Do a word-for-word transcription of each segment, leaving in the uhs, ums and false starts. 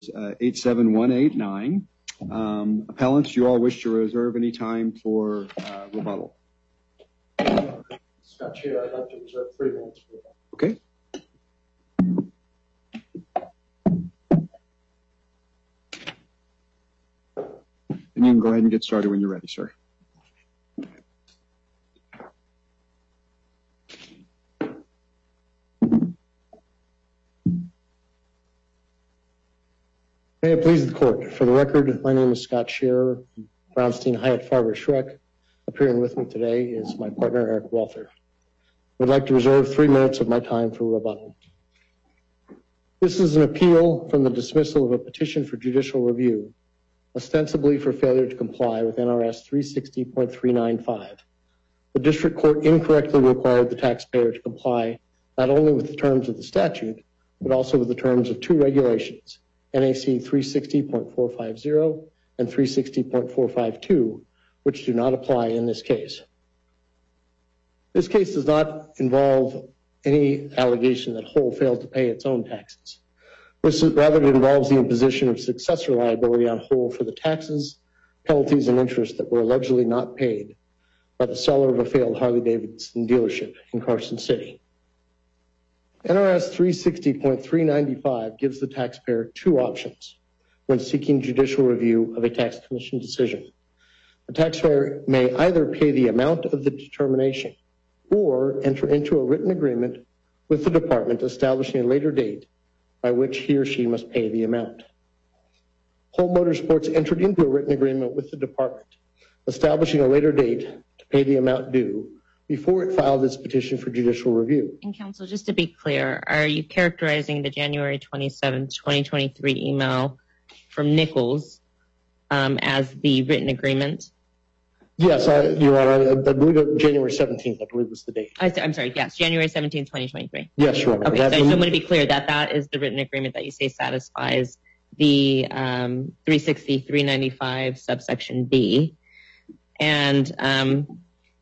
uh, eight seven one eight nine. Um, appellants, do you all wish to reserve any time for uh, rebuttal? Scott Chair, I'd like to reserve three minutes for rebuttal. Okay. And you can go ahead and get started when you're ready, sir. May it please the court. For the record, my name is Scott Scherer, Brownstein Hyatt Farber Schreck. Appearing with me today is my partner, Eric Walther. I would like to reserve three minutes of my time for rebuttal. This is an appeal from the dismissal of a petition for judicial review, ostensibly for failure to comply with N R S three sixty point three nine five. The district court incorrectly required the taxpayer to comply not only with the terms of the statute, but also with the terms of two regulations, N A C three sixty point four five zero and three sixty point four five two, which do not apply in this case. This case does not involve any allegation that Whole failed to pay its own taxes. This is, rather, it involves the imposition of successor liability on Whole for the taxes, penalties, and interest that were allegedly not paid by the seller of a failed Harley-Davidson dealership in Carson City. N R S three sixty point three nine five gives the taxpayer two options when seeking judicial review of a tax commission decision. The taxpayer may either pay the amount of the determination or enter into a written agreement with the department establishing a later date by which he or she must pay the amount. Whole Motorsports entered into a written agreement with the department establishing a later date to pay the amount due before it filed its petition for judicial review. And counsel, just to be clear, are you characterizing the January twenty-seventh, twenty twenty-three email from Nichols um, as the written agreement? Yes, I, Your Honor, I, I believe it, January seventeenth, I believe was the date. I, I'm sorry, yes, January seventeenth, twenty twenty-three. Yes, Your Honor. Okay, so I just want to be clear that that is the written agreement that you say satisfies the um, three sixty, three ninety-five subsection B. And um,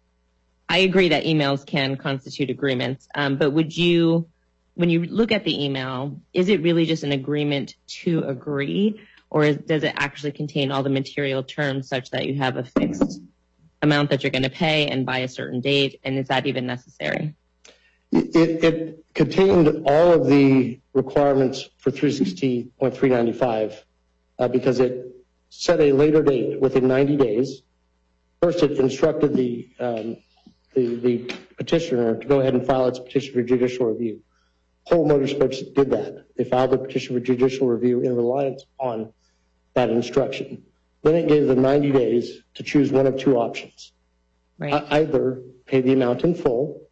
I agree that emails can constitute agreements, um, but would you, when you look at the email, is it really just an agreement to agree, or is, does it actually contain all the material terms such that you have a fixed amount that you're going to pay and by a certain date, and is that even necessary? It, it, it contained all of the requirements for three sixty point three nine five uh, because it set a later date within ninety days. First, it instructed the, um, the, the petitioner to go ahead and file its petition for judicial review. Whole Motorsports did that. They filed the petition for judicial review in reliance on that instruction. Then it gave them ninety days to choose one of two options. Right. Uh, either pay the amount in full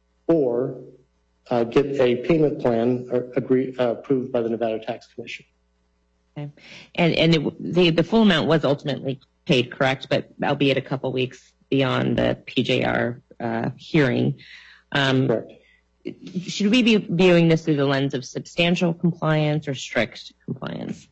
or uh, get a payment plan or agree, uh, approved by the Nevada Tax Commission. Okay. And, and it, the, the full amount was ultimately paid, correct? But albeit a couple weeks beyond the P J R uh, hearing. Um, Correct. Should we be viewing this through the lens of substantial compliance or strict compliance?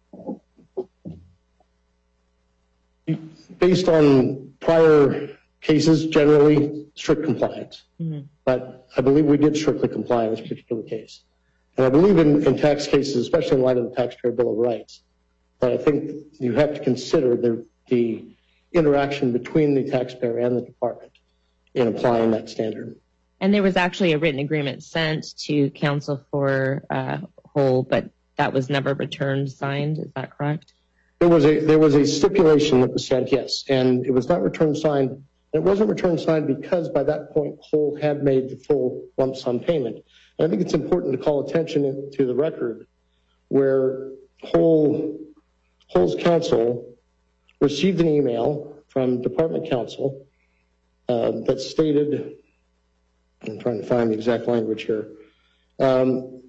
Based on prior cases, generally strict compliance. Mm-hmm. But I believe we did strictly comply in this particular case. And I believe in, in tax cases, especially in light of the Taxpayer Bill of Rights, that I think you have to consider the, the interaction between the taxpayer and the department in applying that standard. And there was actually a written agreement sent to counsel for uh, Whole, but that was never returned signed. Is that correct? There was a there was a stipulation that was sent, yes, and it was not returned signed. It wasn't returned signed because by that point Whole had made the full lump sum payment. And I think it's important to call attention to the record where Whole Whole's counsel received an email from department counsel uh, that stated, I'm trying to find the exact language here, um,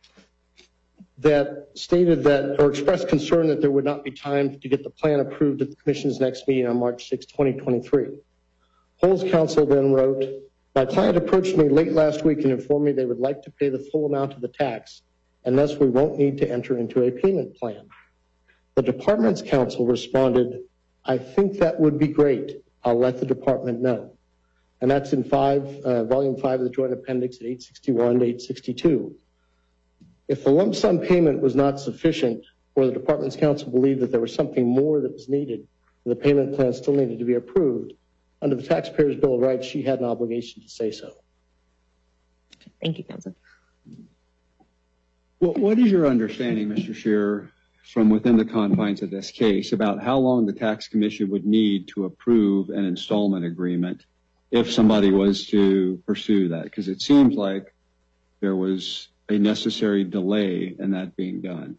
that stated that or expressed concern that there would not be time to get the plan approved at the Commission's next meeting on March sixth, twenty twenty-three. Whole's counsel then wrote, my client approached me late last week and informed me they would like to pay the full amount of the tax, and thus we won't need to enter into a payment plan. The department's counsel responded, I think that would be great. I'll let the department know. And that's in five, uh, volume five of the joint appendix at eight sixty-one to eight sixty-two. If the lump sum payment was not sufficient or the department's counsel believed that there was something more that was needed, and the payment plan still needed to be approved, under the taxpayer's Bill of Rights, she had an obligation to say so. Thank you, counsel. Well, what is your understanding, Mister Scheer, from within the confines of this case about how long the tax commission would need to approve an installment agreement if somebody was to pursue that? Because it seems like there was a necessary delay in that being done.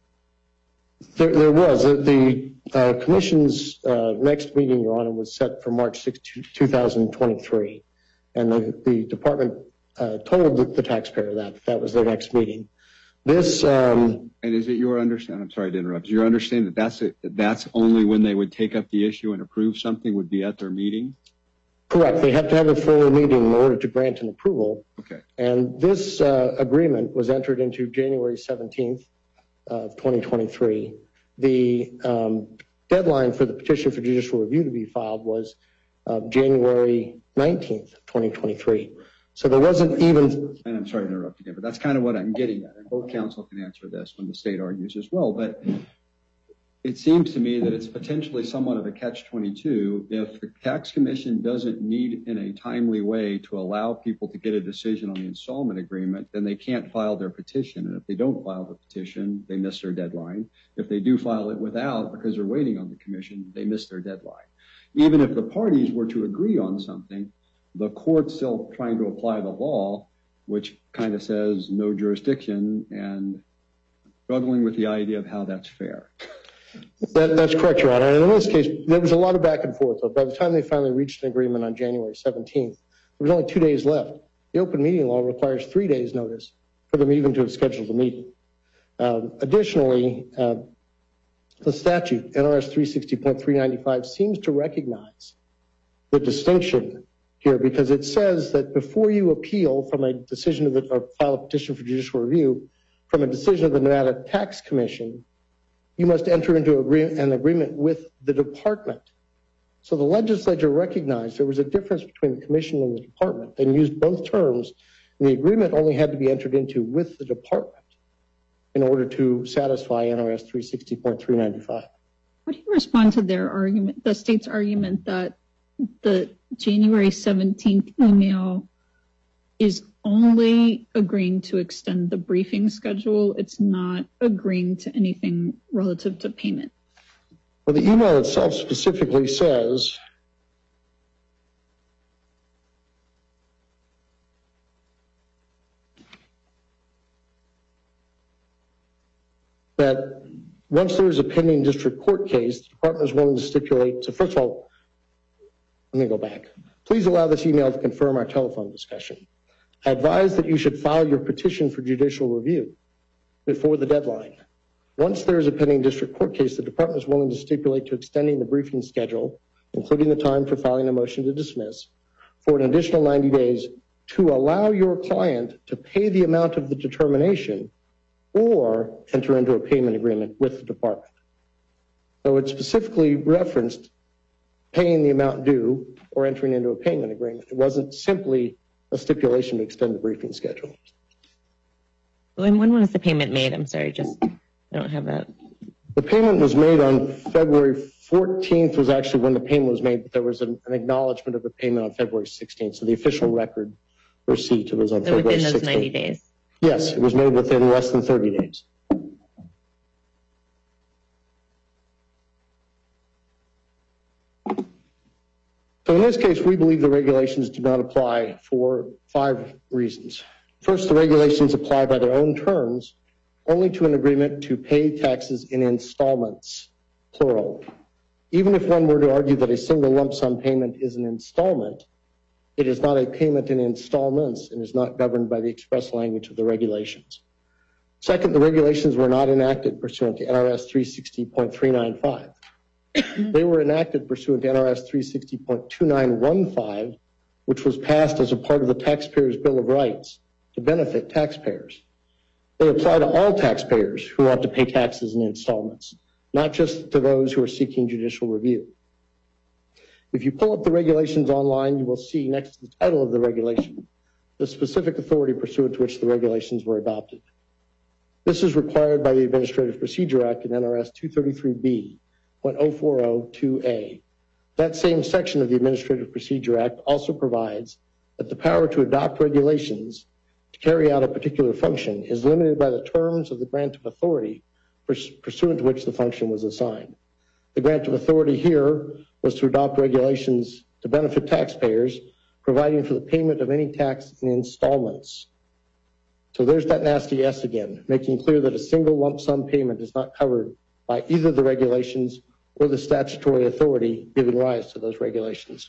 There, there was. The uh, commission's uh, next meeting, Your Honor, was set for March sixth, two thousand twenty-three. And the, the department uh, told the, the taxpayer that that was their next meeting. This um, and is it your understanding? I'm sorry to interrupt. Is your understanding that that's it, that that's only when they would take up the issue and approve something would be at their meeting? Correct. They have to have a full meeting in order to grant an approval. Okay. And this uh, agreement was entered into January seventeenth of twenty twenty-three. The um, deadline for the petition for judicial review to be filed was uh, January nineteenth, twenty twenty-three. So there wasn't even... And I'm sorry to interrupt again, but that's kind of what I'm getting at. And both counsel can answer this when the state argues as well. But it seems to me that it's potentially somewhat of a catch twenty-two if the tax commission doesn't need in a timely way to allow people to get a decision on the installment agreement, then they can't file their petition. And if they don't file the petition, they miss their deadline. If they do file it without, because they're waiting on the commission, they miss their deadline. Even if the parties were to agree on something, the court's still trying to apply the law, which kind of says no jurisdiction, and struggling with the idea of how that's fair. That, that's correct, Your Honor. And in this case, there was a lot of back and forth. By the time they finally reached an agreement on January seventeenth, there was only two days left. The open meeting law requires three days notice for them even to have scheduled a meeting. Um, additionally, uh, the statute, N R S three sixty point three ninety-five, seems to recognize the distinction here because it says that before you appeal from a decision of the, or file a petition for judicial review from a decision of the Nevada Tax Commission, you must enter into agree- an agreement with the department. So the legislature recognized there was a difference between the commission and the department and used both terms, and the agreement only had to be entered into with the department in order to satisfy N R S three sixty point three ninety-five. How do you respond to their argument, the state's argument that the January seventeenth email is only agreeing to extend the briefing schedule? It's not agreeing to anything relative to payment. Well, the email itself specifically says that once there is a pending district court case, the department is willing to stipulate. So first of all, let me go back. Please allow this email to confirm our telephone discussion. I advise that you should file your petition for judicial review before the deadline. Once there is a pending district court case, the department is willing to stipulate to extending the briefing schedule, including the time for filing a motion to dismiss, for an additional ninety days to allow your client to pay the amount of the determination or enter into a payment agreement with the department. So it specifically referenced paying the amount due or entering into a payment agreement. It wasn't simply a stipulation to extend the briefing schedule. When, when was the payment made? I'm sorry, just I don't have that. The payment was made on February fourteenth was actually when the payment was made, but there was an, an acknowledgement of the payment on February sixteenth. So the official record receipt was on So February within those sixteenth. ninety days? Yes, it was made within less than thirty days. So in this case, we believe the regulations do not apply for five reasons. First, the regulations apply by their own terms only to an agreement to pay taxes in installments, plural. Even if one were to argue that a single lump sum payment is an installment, it is not a payment in installments and is not governed by the express language of the regulations. Second, the regulations were not enacted pursuant to N R S three sixty point three ninety-five. They were enacted pursuant to N R S three sixty point two nine one five, which was passed as a part of the Taxpayers' Bill of Rights to benefit taxpayers. They apply to all taxpayers who want to pay taxes in installments, not just to those who are seeking judicial review. If you pull up the regulations online, you will see next to the title of the regulation the specific authority pursuant to which the regulations were adopted. This is required by the Administrative Procedure Act in N R S two thirty-three B point oh four oh two A. That same section of the Administrative Procedure Act also provides that the power to adopt regulations to carry out a particular function is limited by the terms of the grant of authority pursuant to which the function was assigned. The grant of authority here was to adopt regulations to benefit taxpayers, providing for the payment of any tax in installments. So there's that nasty S again, making clear that a single lump sum payment is not covered by either the regulations or the statutory authority giving rise to those regulations.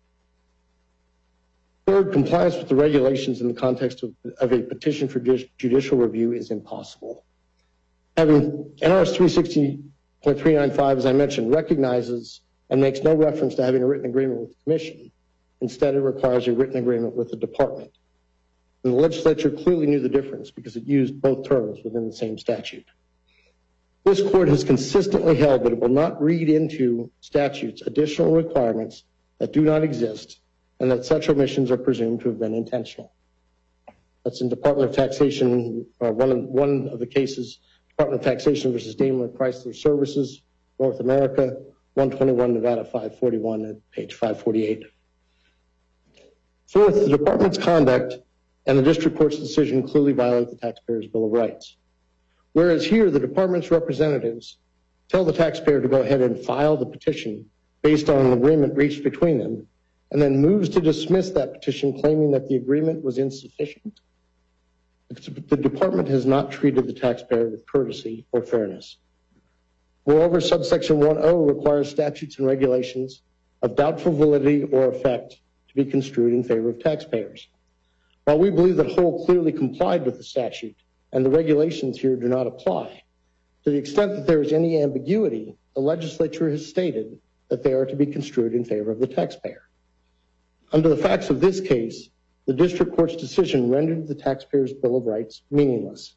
Third, compliance with the regulations in the context of, of a petition for judicial review is impossible. Having N R S three sixty point three nine five, as I mentioned, recognizes and makes no reference to having a written agreement with the Commission. Instead, it requires a written agreement with the Department. And the legislature clearly knew the difference because it used both terms within the same statute. This court has consistently held that it will not read into statutes additional requirements that do not exist and that such omissions are presumed to have been intentional. That's in Department of Taxation, uh, one, of, one of the cases, Department of Taxation versus Daimler Chrysler Services, North America, one twenty-one Nevada five forty-one at page five forty-eight. Fourth, the Department's conduct and the District Court's decision clearly violate the taxpayer's Bill of Rights. Whereas here, the Department's representatives tell the taxpayer to go ahead and file the petition based on an agreement reached between them, and then moves to dismiss that petition claiming that the agreement was insufficient. The Department has not treated the taxpayer with courtesy or fairness. Moreover, subsection one oh requires statutes and regulations of doubtful validity or effect to be construed in favor of taxpayers. While we believe that Whole clearly complied with the statute and the regulations here do not apply, to the extent that there is any ambiguity, the legislature has stated that they are to be construed in favor of the taxpayer. Under the facts of this case, the District Court's decision rendered the taxpayer's Bill of Rights meaningless.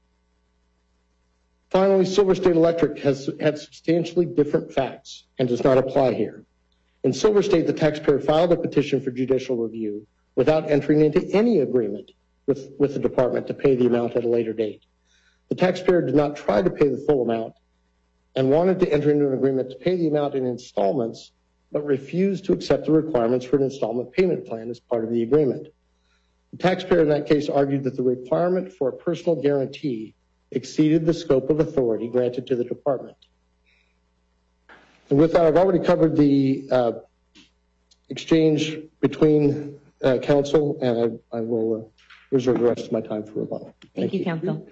Finally, Silver State Electric has had substantially different facts and does not apply here. In Silver State, the taxpayer filed a petition for judicial review without entering into any agreement with, with the Department to pay the amount at a later date. The taxpayer did not try to pay the full amount and wanted to enter into an agreement to pay the amount in installments, but refused to accept the requirements for an installment payment plan as part of the agreement. The taxpayer in that case argued that the requirement for a personal guarantee exceeded the scope of authority granted to the Department. And with that, I've already covered the uh, exchange between uh, counsel, and I, I will uh, reserve the rest of my time for rebuttal. Thank, Thank you, you, counsel.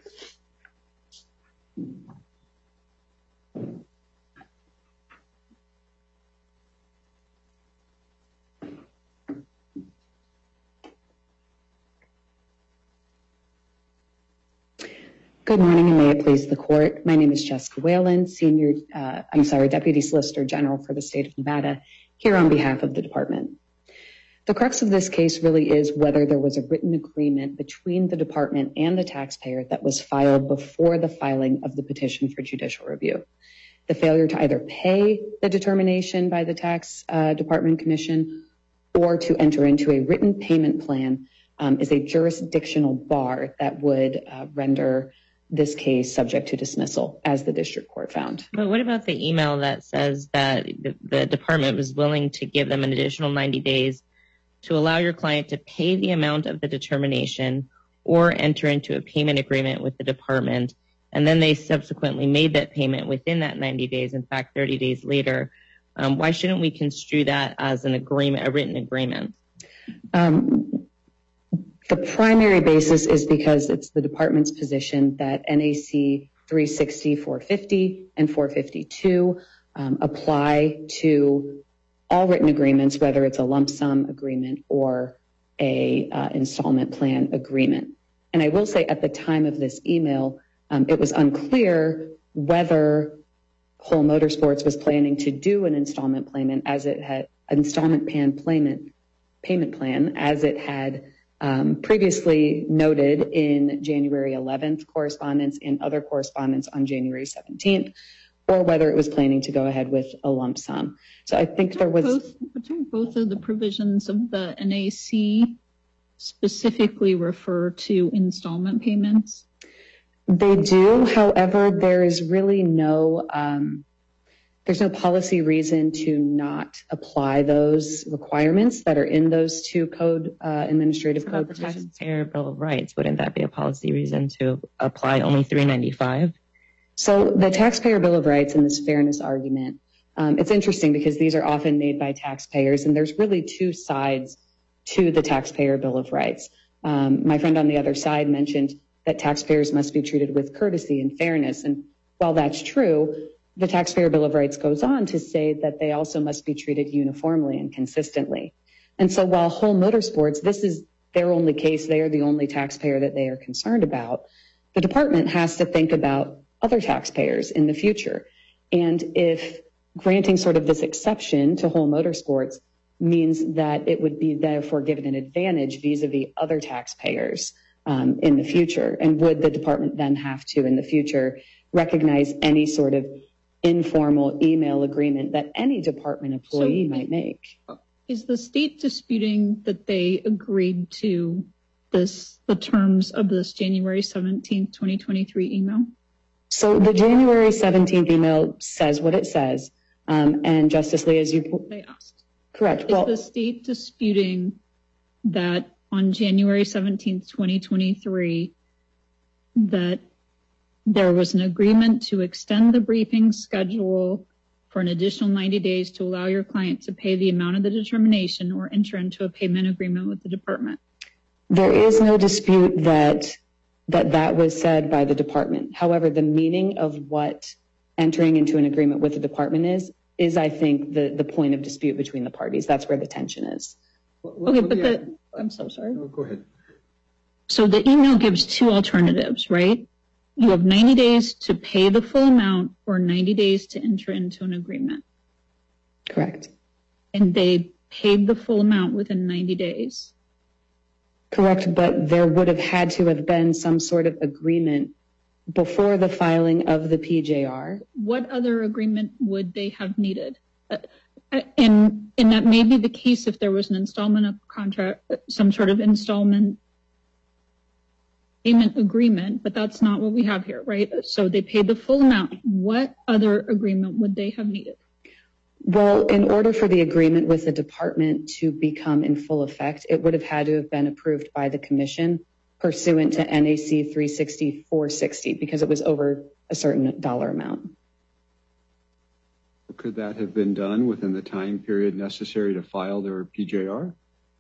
Good morning, and may it please the court. My name is Jessica Whalen, Senior, uh, I'm sorry, Deputy Solicitor General for the State of Nevada, here on behalf of the Department. The crux of this case really is whether there was a written agreement between the Department and the taxpayer that was filed before the filing of the petition for judicial review. The failure to either pay the determination by the Tax uh, Department Commission or to enter into a written payment plan um, is a jurisdictional bar that would uh, render this case subject to dismissal, as the district court found. But what about the email that says that the, the department was willing to give them an additional ninety days to allow your client to pay the amount of the determination or enter into a payment agreement with the department, and then they subsequently made that payment within that ninety days, in fact, thirty days later? Um, why shouldn't we construe that as an agreement, a written agreement? Um, The primary basis is because it's the department's position that N A C three sixty, four fifty, and four fifty-two um, apply to all written agreements, whether it's a lump sum agreement or a uh, installment plan agreement. And I will say at the time of this email, um, it was unclear whether Whole Motorsports was planning to do an installment payment as it had installment plan payment payment plan as it had Um, previously noted in January eleventh correspondence and other correspondence on January seventeenth, or whether it was planning to go ahead with a lump sum. So I think there was both, both of the provisions of the N A C specifically refer to installment payments. They do. However, there is really no, um, there's no policy reason to not apply those requirements that are in those two code, uh, administrative What code about the provisions. Taxpayer Bill of Rights? Wouldn't that be a policy reason to apply only three ninety-five? So the Taxpayer Bill of Rights and this fairness argument, um, it's interesting because these are often made by taxpayers, and there's really two sides to the Taxpayer Bill of Rights. Um, my friend on the other side mentioned that taxpayers must be treated with courtesy and fairness. And while that's true, the Taxpayer Bill of Rights goes on to say that they also must be treated uniformly and consistently. And so while Whole Motorsports, this is their only case, they are the only taxpayer that they are concerned about, the department has to think about other taxpayers in the future. And if granting sort of this exception to Whole Motorsports means that it would be therefore given an advantage vis-a-vis other taxpayers um, in the future, and would the department then have to in the future recognize any sort of informal email agreement that any department employee So might make? Is the state disputing that they agreed to this, the terms of this January seventeenth, twenty twenty-three email? So the January seventeenth email says what it says. Um, and Justice Lee, as you They asked. correct. Is Well, the state disputing that on January seventeenth, twenty twenty-three, that there was an agreement to extend the briefing schedule for an additional ninety days to allow your client to pay the amount of the determination or enter into a payment agreement with the department? there is no dispute that that that was said by the department. However, the meaning of what entering into an agreement with the department is, is I think the, the point of dispute between the parties. That's where the tension is. Okay, but the, I'm so sorry. No, go ahead. So the email gives two alternatives, right? You have ninety days to pay the full amount or ninety days to enter into an agreement. Correct. And they paid the full amount within ninety days. Correct, but there would have had to have been some sort of agreement before the filing of the P J R. What other agreement would they have needed? Uh, and, and that may be the case if there was an installment of contract, some sort of installment payment agreement, but that's not what we have here, right? So they paid the full amount. What other agreement would they have needed? Well, in order for the agreement with the department to become in full effect, it would have had to have been approved by the commission pursuant to N A C three sixty, four sixty, because it was over a certain dollar amount. Could that have been done within the time period necessary to file their P J R?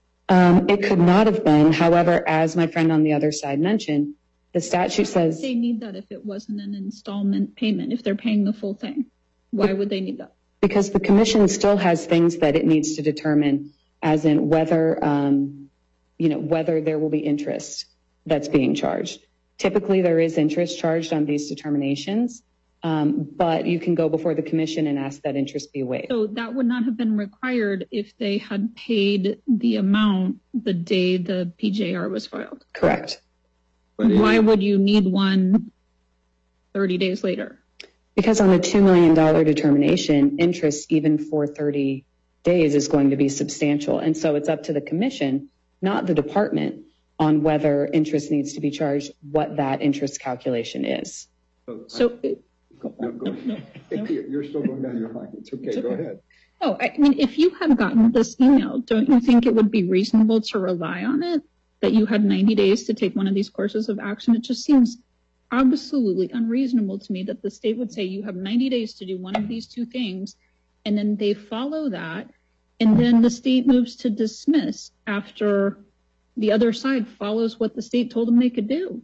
Um, it could not have been. However, as my friend on the other side mentioned, the statute says They need that if it wasn't an installment payment, if they're paying the full thing. Why would they need that? because the commission still has things that it needs to determine, as in whether, um, you know, whether there will be interest that's being charged. Typically, there is interest charged on these determinations, um, but you can go before the commission and ask that interest be waived. So that would not have been required if they had paid the amount the day the P J R was filed. Correct. But Why it- would you need one thirty days later? Because on a two million dollars determination, interest even for thirty days is going to be substantial. And so it's up to the commission, not the department, on whether interest needs to be charged, what that interest calculation is. So, No, go ahead. You're still going down your line. It's okay. It's Go okay. ahead. no, I mean, if you had gotten this email, don't you think it would be reasonable to rely on it? That you had ninety days to take one of these courses of action? It just seems absolutely unreasonable to me that the state would say you have ninety days to do one of these two things, and then they follow that, and then the state moves to dismiss after the other side follows what the state told them they could do.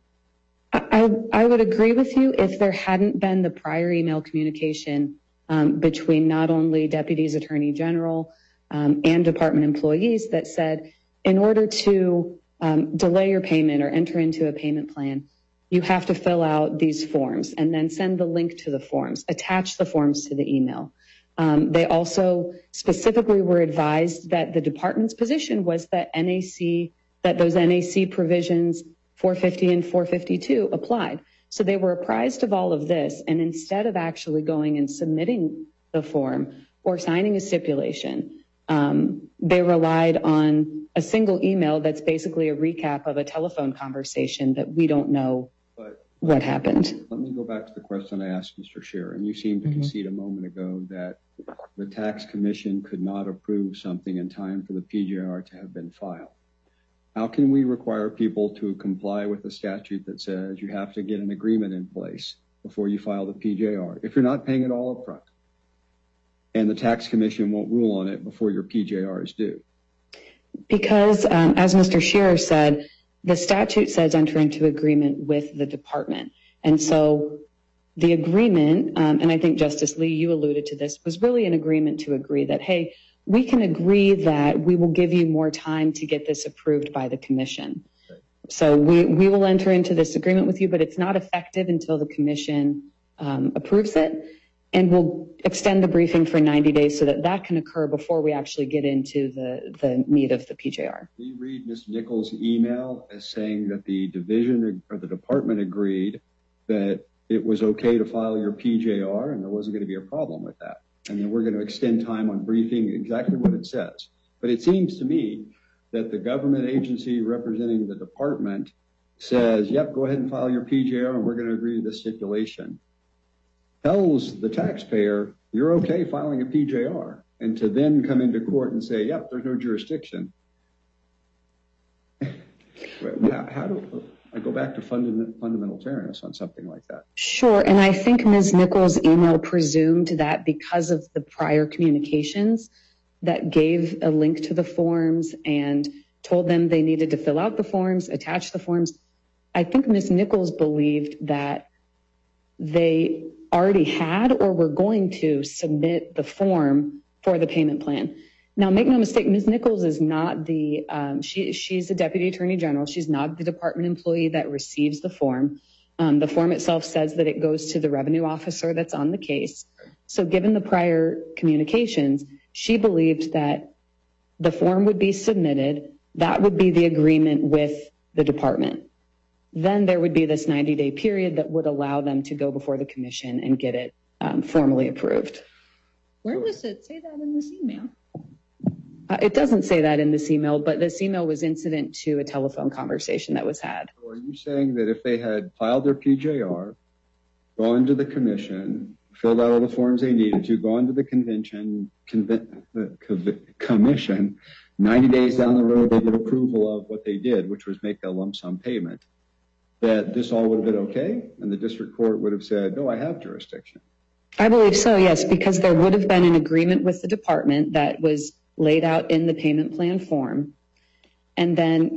I, I would agree with you if there hadn't been the prior email communication um, between not only deputies, attorney general, um, and department employees that said, in order to um, delay your payment or enter into a payment plan, you have to fill out these forms and then send the link to the forms, attach the forms to the email. Um, they also specifically were advised that the department's position was that N A C, that those N A C provisions four fifty and four fifty-two applied. So they were apprised of all of this, and instead of actually going and submitting the form or signing a stipulation, um, they relied on a single email that's basically a recap of a telephone conversation that we don't know But what happened. Let me go back to the question I asked Mister Scherer, and you seemed to mm-hmm. concede a moment ago that the tax commission could not approve something in time for the P J R to have been filed. How can we require people to comply with a statute that says you have to get an agreement in place before you file the P J R if you're not paying it all up front? And the tax commission won't rule on it before your P J R is due. Because, um, as Mister Scherer said, the statute says enter into agreement with the department. And so the agreement, um, and I think Justice Lee, you alluded to this, was really an agreement to agree that, hey, we can agree that we will give you more time to get this approved by the commission. Okay. So we, we will enter into this agreement with you, but it's not effective until the commission um, approves it. And we'll extend the briefing for ninety days so that that can occur before we actually get into the, the meat of the P J R. Can you read Miz Nichols' email as saying that the division or the department agreed that it was okay to file your P J R and there wasn't going to be a problem with that? And then we're going to extend time on briefing, exactly what it says. But it seems to me that the government agency representing the department says, yep, go ahead and file your P J R and we're going to agree to this stipulation. Tells the taxpayer, you're okay filing a P J R, and to then come into court and say, yep, there's no jurisdiction. how, how do I go back to fundament, fundamental fairness on something like that? Sure, and I think Miz Nichols' email presumed that because of the prior communications that gave a link to the forms and told them they needed to fill out the forms, attach the forms, I think Miz Nichols believed that they already had or were going to submit the form for the payment plan. Now, make no mistake, Miz Nichols is not the, um, she, she's a deputy attorney general. She's not the department employee that receives the form. Um, the form itself says that it goes to the revenue officer that's on the case. So given the prior communications, she believed that the form would be submitted. That would be the agreement with the department. Then there would be this ninety day period that would allow them to go before the commission and get it um, formally approved. Where does it say that in this email? Uh, it doesn't say that in this email, but this email was incident to a telephone conversation that was had. So are you saying that if they had filed their P J R, gone to the commission, filled out all the forms they needed to, gone to the convention, conven- the commission, ninety days down the road, they get approval of what they did, which was make a lump sum payment, that this all would have been okay? And the district court would have said, no, I have jurisdiction. I believe so, yes, because there would have been an agreement with the department that was laid out in the payment plan form. And then,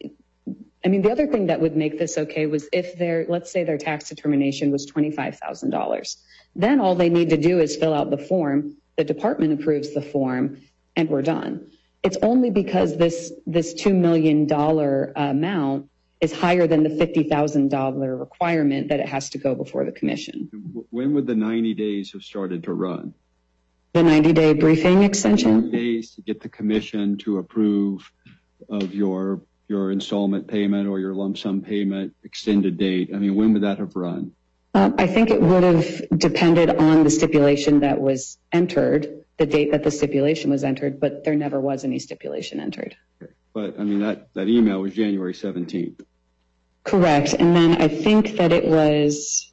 I mean, the other thing that would make this okay was if their, let's say their tax determination was twenty-five thousand dollars. Then all they need to do is fill out the form, the department approves the form, and we're done. It's only because this, this two million dollars amount is higher than the fifty thousand dollars requirement that it has to go before the commission. When would the ninety days have started to run? The ninety day briefing extension? ninety days to get the commission to approve of your your installment payment or your lump sum payment extended date. I mean, when would that have run? Um, I think it would have depended on the stipulation that was entered, the date that the stipulation was entered, but there never was any stipulation entered. Okay. But, I mean, that, that email was January seventeenth. Correct. And then I think that it was,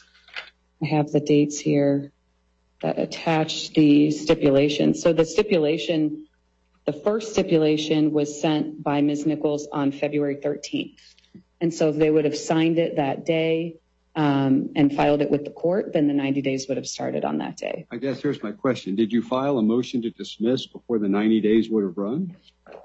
I have the dates here that attach the stipulation. So the stipulation, the first stipulation was sent by Miz Nichols on February thirteenth. And so if they would have signed it that day um, and filed it with the court, then the ninety days would have started on that day. I guess here's my question. Did you file a motion to dismiss before the ninety days would have run?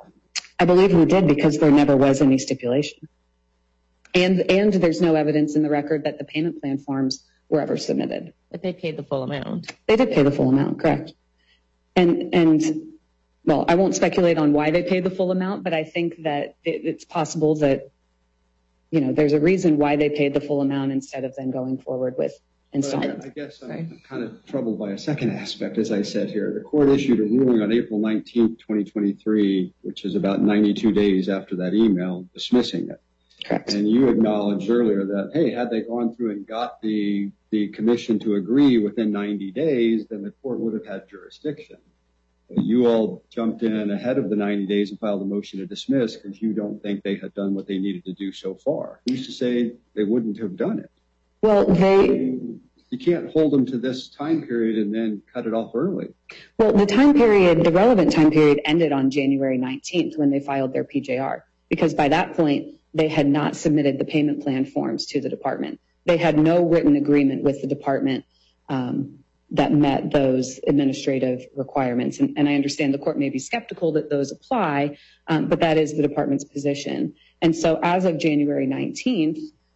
I believe we did because there never was any stipulation. And, and there's no evidence in the record that the payment plan forms were ever submitted. But they paid the full amount. They did pay the full amount, correct. And, and well, I won't speculate on why they paid the full amount, but I think that it, it's possible that, you know, there's a reason why they paid the full amount instead of then going forward with installments. I guess I'm right. kind of troubled by a second aspect, as I said here. The court issued a ruling on April nineteenth, twenty twenty-three, which is about ninety-two days after that email, dismissing it. Correct. And you acknowledged earlier that, hey, had they gone through and got the, the commission to agree within ninety days, then the court would have had jurisdiction. But you all jumped in ahead of the ninety days and filed a motion to dismiss because you don't think they had done what they needed to do so far. Who's to say they wouldn't have done it? Well, they... You can't hold them to this time period and then cut it off early. Well, the time period, the relevant time period ended on January nineteenth when they filed their P J R, because by that point, they had not submitted the payment plan forms to the department. They had no written agreement with the department um, that met those administrative requirements. And, and I understand the court may be skeptical that those apply, um, but that is the department's position. And so as of January nineteenth,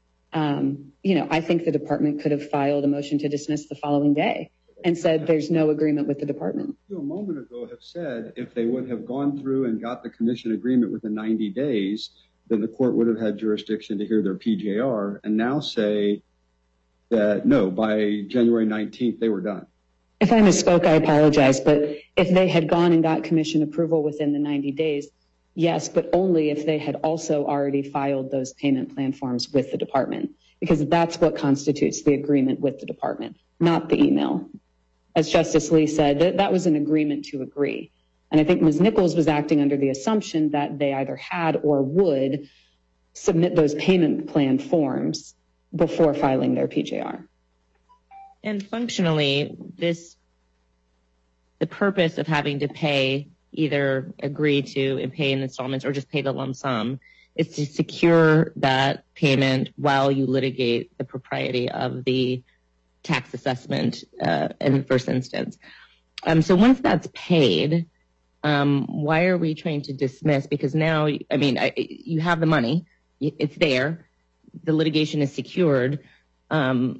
um, you know, I think the department could have filed a motion to dismiss the following day and said there's no agreement with the department. You a moment ago have said if they would have gone through and got the commission agreement within ninety days, then the court would have had jurisdiction to hear their P J R, and now say that no, by January nineteenth, they were done. If I misspoke, I apologize, but if they had gone and got commission approval within the ninety days, yes, but only if they had also already filed those payment plan forms with the department, because that's what constitutes the agreement with the department, not the email. As Justice Lee said, that, that was an agreement to agree. And I think Miz Nichols was acting under the assumption that they either had or would submit those payment plan forms before filing their P J R. And functionally, this, the purpose of having to pay, either agree to and pay in installments or just pay the lump sum, is to secure that payment while you litigate the propriety of the tax assessment uh, in the first instance. Um, so once that's paid, um, why are we trying to dismiss? Because now, I mean, I, you have the money, it's there, the litigation is secured. Um,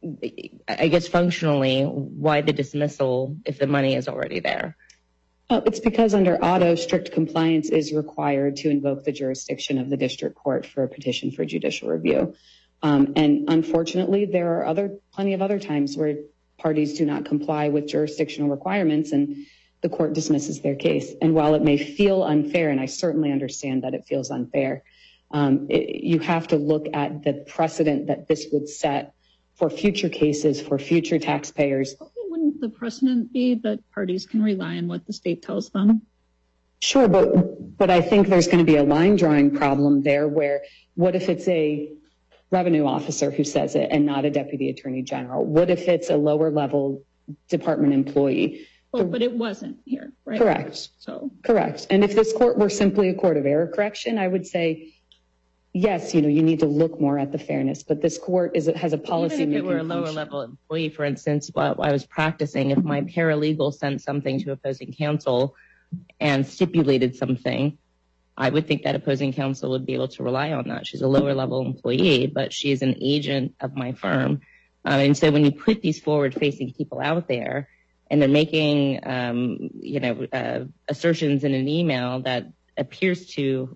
I guess functionally, why the dismissal if the money is already there? Oh, it's because under auto, strict compliance is required to invoke the jurisdiction of the district court for a petition for judicial review. Um, and unfortunately, there are other plenty of other times where parties do not comply with jurisdictional requirements and the court dismisses their case. And while it may feel unfair, and I certainly understand that it feels unfair, um, it, you have to look at the precedent that this would set for future cases, for future taxpayers. Wouldn't the precedent be that parties can rely on what the state tells them? Sure, but but I think there's going to be a line drawing problem there where what if it's a revenue officer who says it and not a deputy attorney general? What if it's a lower level department employee? Well, but it wasn't here, right? Correct. So correct. And if this court were simply a court of error correction, I would say, yes, you know, you need to look more at the fairness, but this court is has a policy. Even if it were a lower function. level employee, for instance, while I was practicing, if my paralegal sent something to opposing counsel and stipulated something, I would think that opposing counsel would be able to rely on that. She's a lower level employee, but she is an agent of my firm. Um, and so when you put these forward facing people out there and they're making, um, you know, uh, assertions in an email that appears to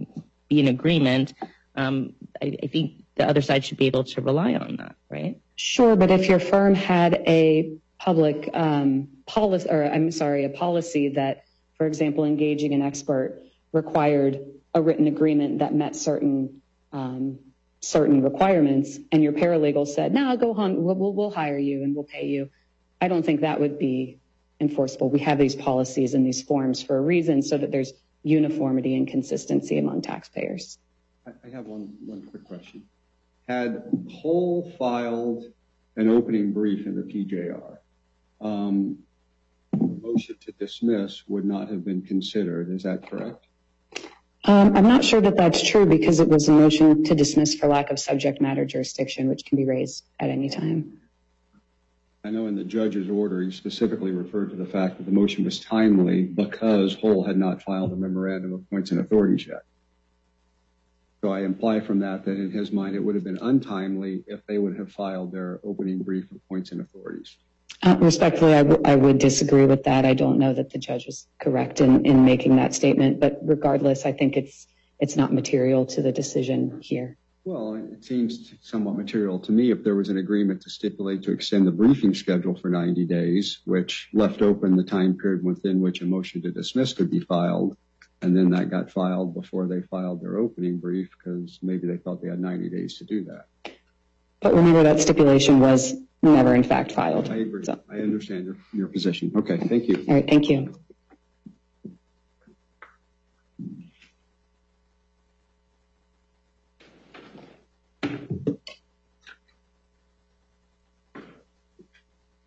be an agreement, um, I, I think the other side should be able to rely on that, right? Sure, but if your firm had a public um, policy, or I'm sorry, a policy that, for example, engaging an expert required a written agreement that met certain um, certain requirements, and your paralegal said, "No, go on, we'll, we'll, we'll hire you and we'll pay you," I don't think that would be enforceable. We have these policies and these forms for a reason, so that there's uniformity and consistency among taxpayers. I have one, one quick question. Had Hull filed an opening brief in the P J R, um, the motion to dismiss would not have been considered. Is that correct? Um, I'm not sure that that's true because it was a motion to dismiss for lack of subject matter jurisdiction, which can be raised at any time. I know in the judge's order, he specifically referred to the fact that the motion was timely because Hull had not filed a memorandum of points and authorities yet. So I imply from that that in his mind, it would have been untimely if they would have filed their opening brief of points and authorities. Uh, respectfully, I, w- I would disagree with that. I don't know that the judge was correct in, in making that statement, but regardless, I think it's it's not material to the decision here. Well, it seems somewhat material to me if there was an agreement to stipulate to extend the briefing schedule for ninety days, which left open the time period within which a motion to dismiss could be filed. And then that got filed before they filed their opening brief because maybe they thought they had ninety days to do that. But remember that stipulation was never in fact filed. I agree. So. I understand your, your position. Okay, thank you. All right, thank you.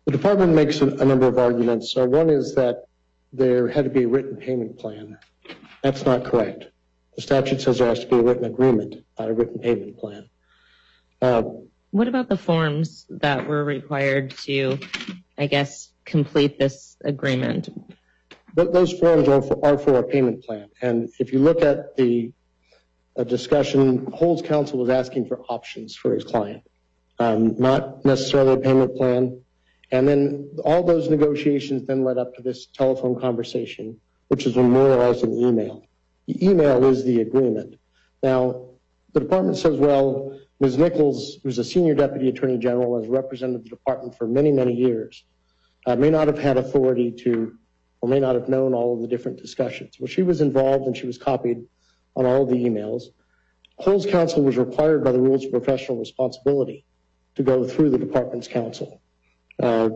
The department makes a, a number of arguments. So one is that there had to be a written payment plan. That's not correct. The statute says there has to be a written agreement, not a written payment plan. Uh, What about the forms that were required to, I guess, complete this agreement? But those forms are for, are for a payment plan. And if you look at the uh, discussion, Holds counsel was asking for options for his client, um, not necessarily a payment plan. And then all those negotiations then led up to this telephone conversation, which is memorialized in the email. The email is the agreement. Now, the department says, well, Miz Nichols, who's a senior deputy attorney general, has represented the department for many, many years, uh, may not have had authority to, or may not have known all of the different discussions. Well, she was involved and she was copied on all of the emails. Holds counsel was required by the rules of professional responsibility to go through the department's counsel. Uh,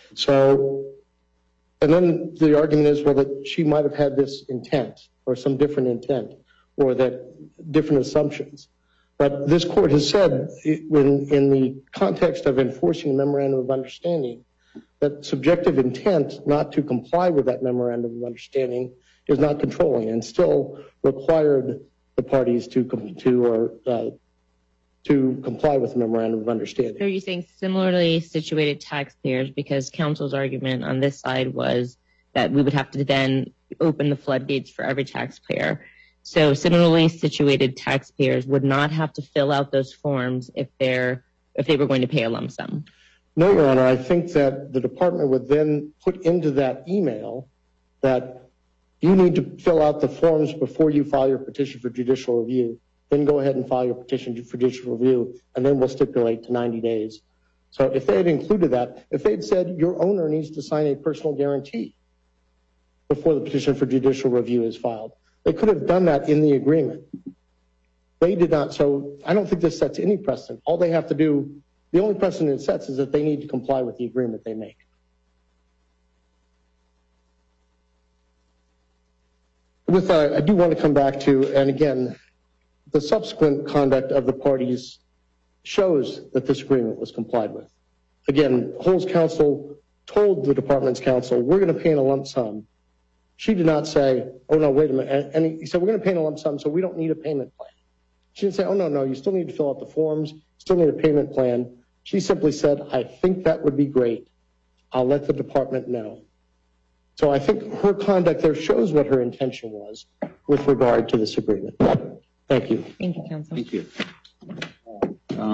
so, and then the argument is, well, that she might have had this intent or some different intent or that different assumptions. But this court has said when, in the context of enforcing a memorandum of understanding, that subjective intent not to comply with that memorandum of understanding is not controlling and still required the parties to, to or uh, to comply with the memorandum of understanding. Are you saying similarly situated taxpayers, because counsel's argument on this side was that we would have to then open the floodgates for every taxpayer. So similarly situated taxpayers would not have to fill out those forms if they're if they were going to pay a lump sum. No, Your Honor. I think that the department would then put into that email that you need to fill out the forms before you file your petition for judicial review. Then go ahead and file your petition for judicial review, and then we'll stipulate to ninety days. So if they had included that, if they'd said your owner needs to sign a personal guarantee before the petition for judicial review is filed, they could have done that in the agreement. They did not. So I don't think this sets any precedent. All they have to do, the only precedent it sets is that they need to comply with the agreement they make. With that, I do want to come back to, and again, the subsequent conduct of the parties shows that this agreement was complied with. Again, Holds counsel told the department's counsel, we're going to pay in a lump sum. She did not say, oh, no, wait a minute. And he said, we're going to pay in a lump sum, so we don't need a payment plan. She didn't say, oh, no, no, you still need to fill out the forms, still need a payment plan. She simply said, I think that would be great. I'll let the department know. So I think her conduct there shows what her intention was with regard to this agreement. Thank you. Thank you, counsel. Thank you.